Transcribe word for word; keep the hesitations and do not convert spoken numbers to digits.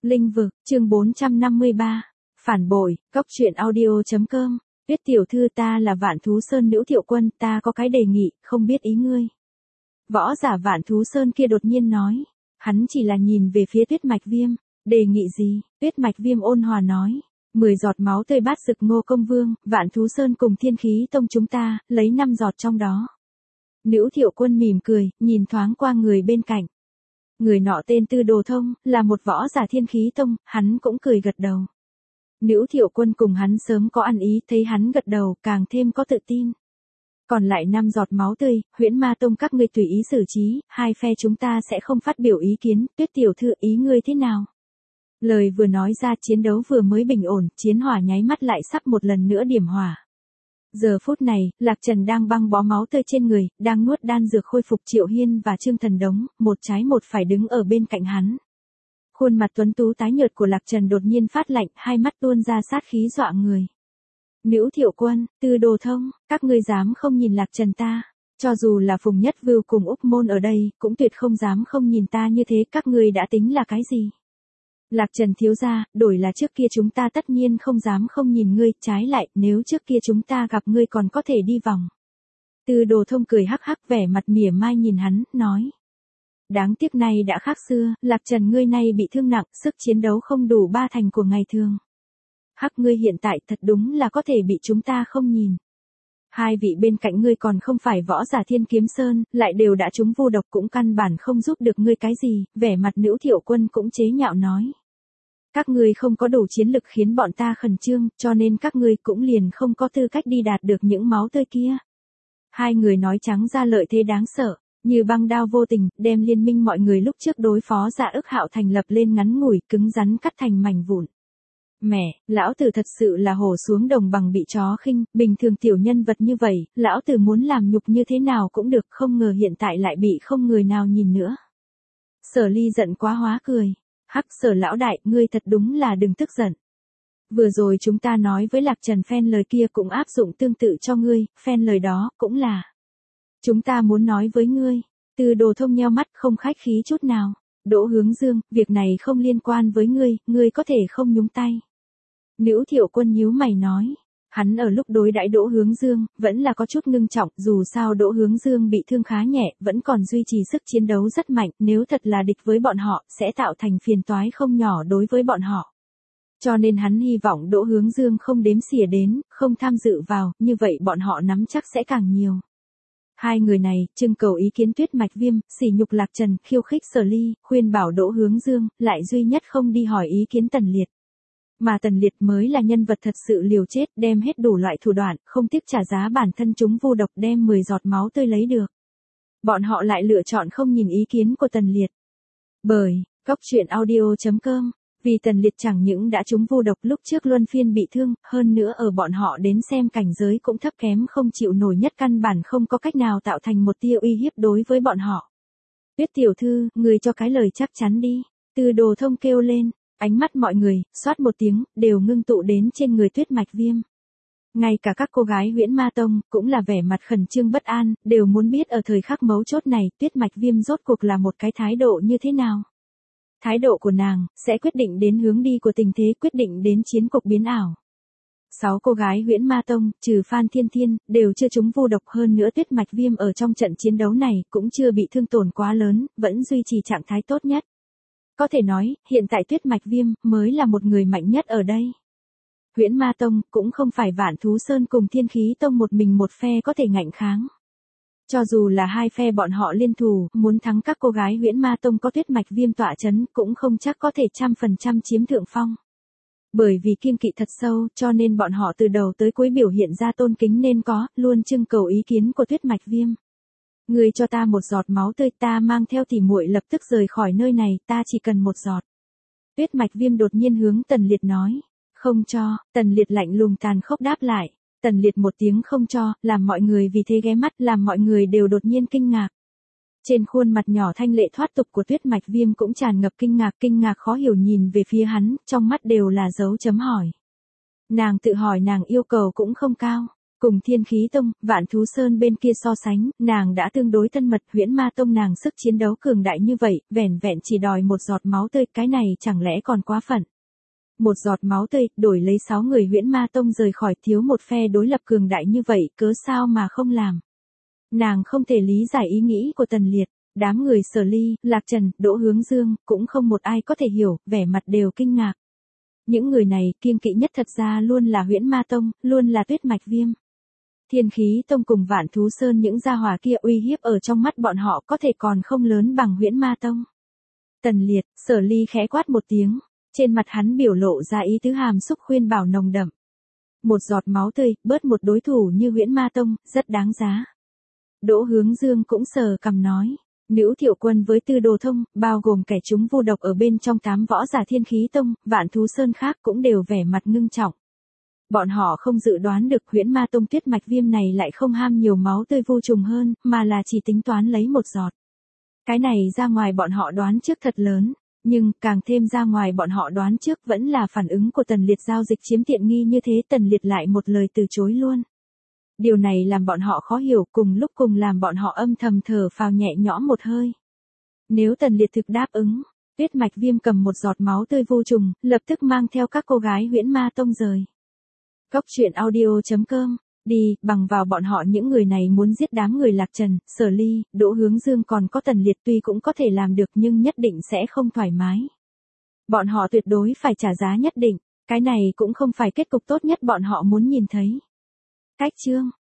Linh vực, chương bốn trăm năm mươi ba. Phản bội, cóc truyện audio.com. Tuyết tiểu thư, ta là Vạn Thú Sơn Nữ Thiệu Quân, ta có cái đề nghị, không biết ý ngươi. Võ giả Vạn Thú Sơn kia đột nhiên nói. Hắn chỉ là nhìn về phía Tuyết Mạch Viêm. Đề nghị gì? Tuyết Mạch Viêm ôn hòa nói. Mười giọt máu tươi bát sực Ngô Công Vương, Vạn Thú Sơn cùng Thiên Khí Tông chúng ta, lấy năm giọt trong đó. Nữ Thiệu Quân mỉm cười, nhìn thoáng qua người bên cạnh. Người nọ tên Tư Đồ Thông, là một võ giả Thiên Khí Tông, hắn cũng cười gật đầu. Nữ Thiệu Quân cùng hắn sớm có ăn ý, thấy hắn gật đầu, càng thêm có tự tin. Còn lại năm giọt máu tươi, Huyễn Ma Tông các ngươi tùy ý xử trí, hai phe chúng ta sẽ không phát biểu ý kiến, Tuyết tiểu thư, ý ngươi thế nào? Lời vừa nói ra, chiến đấu vừa mới bình ổn, chiến hỏa nháy mắt lại sắp một lần nữa điểm hỏa. Giờ phút này, Lạc Trần đang băng bó máu tươi trên người, đang nuốt đan dược khôi phục Triệu Hiên và Trương Thần Đống, một trái một phải đứng ở bên cạnh hắn. Khuôn mặt tuấn tú tái nhợt của Lạc Trần đột nhiên phát lạnh, hai mắt tuôn ra sát khí dọa người. Nữ Thiệu Quân, Tư Đồ Thông, các ngươi dám không nhìn Lạc Trần ta? Cho dù là Phùng Nhất Vưu cùng Úc Môn ở đây, cũng tuyệt không dám không nhìn ta như thế, các ngươi đã tính là cái gì? Lạc Trần thiếu gia, đổi là trước kia chúng ta tất nhiên không dám không nhìn ngươi, trái lại, nếu trước kia chúng ta gặp ngươi còn có thể đi vòng. Tư Đồ Thông cười hắc hắc, vẻ mặt mỉa mai nhìn hắn, nói. Đáng tiếc nay đã khác xưa, Lạc Trần ngươi nay bị thương nặng, sức chiến đấu không đủ ba thành của ngày thường. Hắc ngươi hiện tại thật đúng là có thể bị chúng ta không nhìn. Hai vị bên cạnh ngươi còn không phải võ giả Thiên Kiếm Sơn, lại đều đã trúng vu độc, cũng căn bản không giúp được ngươi cái gì, vẻ mặt Nữ Thiệu Quân cũng chế nhạo nói. Các ngươi không có đủ chiến lực khiến bọn ta khẩn trương, cho nên các ngươi cũng liền không có tư cách đi đạt được những máu tươi kia. Hai người nói trắng ra lợi thế đáng sợ, như băng đao vô tình, đem liên minh mọi người lúc trước đối phó Dạ Ức Hạo thành lập lên ngắn ngủi, cứng rắn cắt thành mảnh vụn. Mẹ, lão tử thật sự là hổ xuống đồng bằng bị chó khinh, bình thường tiểu nhân vật như vậy, lão tử muốn làm nhục như thế nào cũng được, không ngờ hiện tại lại bị không người nào nhìn nữa. Sở Ly giận quá hóa cười. Hắc, Sở lão đại, ngươi thật đúng là đừng tức giận. Vừa rồi chúng ta nói với Lạc Trần phen lời kia cũng áp dụng tương tự cho ngươi, phen lời đó cũng là. Chúng ta muốn nói với ngươi. Tư Đồ Thông nheo mắt, không khách khí chút nào. Đỗ Hướng Dương, việc này không liên quan với ngươi, ngươi có thể không nhúng tay. Nữ Thiệu Quân nhíu mày nói. Hắn ở lúc đối đãi Đỗ Hướng Dương, vẫn là có chút ngưng trọng, dù sao Đỗ Hướng Dương bị thương khá nhẹ, vẫn còn duy trì sức chiến đấu rất mạnh, nếu thật là địch với bọn họ, sẽ tạo thành phiền toái không nhỏ đối với bọn họ. Cho nên hắn hy vọng Đỗ Hướng Dương không đếm xỉa đến, không tham dự vào, như vậy bọn họ nắm chắc sẽ càng nhiều. Hai người này, trưng cầu ý kiến Tuyết Mạch Viêm, sỉ nhục Lạc Trần, khiêu khích Sở Ly, khuyên bảo Đỗ Hướng Dương, lại duy nhất không đi hỏi ý kiến Tần Liệt. Mà Tần Liệt mới là nhân vật thật sự liều chết, đem hết đủ loại thủ đoạn, không tiếc trả giá bản thân chúng vu độc, đem mười giọt máu tươi lấy được. Bọn họ lại lựa chọn không nhìn ý kiến của Tần Liệt. Bởi, cóc truyện audio.com, vì Tần Liệt chẳng những đã trúng vu độc lúc trước luân phiên bị thương, hơn nữa ở bọn họ đến xem cảnh giới cũng thấp kém không chịu nổi, nhất căn bản không có cách nào tạo thành một tia uy hiếp đối với bọn họ. Tuyết tiểu thư, người cho cái lời chắc chắn đi. Tư Đồ Thông kêu lên. Ánh mắt mọi người, xoát một tiếng, đều ngưng tụ đến trên người Tuyết Mạch Viêm. Ngay cả các cô gái Huyễn Ma Tông, cũng là vẻ mặt khẩn trương bất an, đều muốn biết ở thời khắc mấu chốt này, Tuyết Mạch Viêm rốt cuộc là một cái thái độ như thế nào. Thái độ của nàng, sẽ quyết định đến hướng đi của tình thế, quyết định đến chiến cục biến ảo. Sáu cô gái Huyễn Ma Tông, trừ Phan Thiên Thiên, đều chưa trúng vu độc, hơn nữa Tuyết Mạch Viêm ở trong trận chiến đấu này, cũng chưa bị thương tổn quá lớn, vẫn duy trì trạng thái tốt nhất. Có thể nói, hiện tại Tuyết Mạch Viêm, mới là một người mạnh nhất ở đây. Huyễn Ma Tông, cũng không phải Vạn Thú Sơn cùng Thiên Khí Tông một mình một phe có thể ngạnh kháng. Cho dù là hai phe bọn họ liên thủ, muốn thắng các cô gái Huyễn Ma Tông có Tuyết Mạch Viêm tọa chấn, cũng không chắc có thể trăm phần trăm chiếm thượng phong. Bởi vì kiêng kỵ thật sâu, cho nên bọn họ từ đầu tới cuối biểu hiện ra tôn kính nên có, luôn trưng cầu ý kiến của Tuyết Mạch Viêm. Ngươi cho ta một giọt máu tươi, ta mang theo tỉ muội lập tức rời khỏi nơi này, ta chỉ cần một giọt. Tuyết Mạch Viêm đột nhiên hướng Tần Liệt nói. Không cho. Tần Liệt lạnh lùng tàn khốc đáp lại. Tần Liệt một tiếng không cho, làm mọi người vì thế ghé mắt, làm mọi người đều đột nhiên kinh ngạc. Trên khuôn mặt nhỏ thanh lệ thoát tục của Tuyết Mạch Viêm cũng tràn ngập kinh ngạc, kinh ngạc khó hiểu nhìn về phía hắn, trong mắt đều là dấu chấm hỏi. Nàng tự hỏi nàng yêu cầu cũng không cao. Cùng Thiên Khí Tông, Vạn Thú Sơn bên kia so sánh, nàng đã tương đối thân mật. Huyễn Ma Tông nàng sức chiến đấu cường đại như vậy, vẻn vẹn chỉ đòi một giọt máu tươi, cái này chẳng lẽ còn quá phận. Một giọt máu tươi, đổi lấy sáu người Huyễn Ma Tông rời khỏi, thiếu một phe đối lập cường đại như vậy, cớ sao mà không làm. Nàng không thể lý giải ý nghĩ của Tần Liệt. Đám người Sở Ly, Lạc Trần, Đỗ Hướng Dương, cũng không một ai có thể hiểu, vẻ mặt đều kinh ngạc. Những người này, kiêng kỵ nhất thật ra luôn là Huyễn Ma Tông, luôn là Tuyết Mạch Viêm. Thiên Khí Tông cùng Vạn Thú Sơn, những gia hỏa kia uy hiếp ở trong mắt bọn họ có thể còn không lớn bằng Huyễn Ma Tông. Tần Liệt, Sở Ly khẽ quát một tiếng, trên mặt hắn biểu lộ ra ý tứ hàm xúc khuyên bảo nồng đậm. Một giọt máu tươi, bớt một đối thủ như Huyễn Ma Tông, rất đáng giá. Đỗ Hướng Dương cũng sờ cằm nói. Nữ Thiệu Quân với Tư Đồ Thông, bao gồm kẻ chúng vô độc ở bên trong tám võ giả Thiên Khí Tông, Vạn Thú Sơn khác cũng đều vẻ mặt ngưng trọng. Bọn họ không dự đoán được Huyễn Ma Tông Tuyết Mạch Viêm này lại không ham nhiều máu tươi vô trùng hơn, mà là chỉ tính toán lấy một giọt. Cái này ra ngoài bọn họ đoán trước thật lớn, nhưng càng thêm ra ngoài bọn họ đoán trước vẫn là phản ứng của Tần Liệt. Giao dịch chiếm tiện nghi như thế, Tần Liệt lại một lời từ chối luôn. Điều này làm bọn họ khó hiểu, cùng lúc cùng làm bọn họ âm thầm thở phào nhẹ nhõm một hơi. Nếu Tần Liệt thực đáp ứng, Tuyết Mạch Viêm cầm một giọt máu tươi vô trùng, lập tức mang theo các cô gái Huyễn Ma Tông rời. Cốc truyện audio chấm com, đi, bằng vào bọn họ những người này muốn giết đám người Lạc Trần, Sở Ly, Đỗ Hướng Dương còn có Tần Liệt tuy cũng có thể làm được nhưng nhất định sẽ không thoải mái. Bọn họ tuyệt đối phải trả giá nhất định, cái này cũng không phải kết cục tốt nhất bọn họ muốn nhìn thấy. Cách chương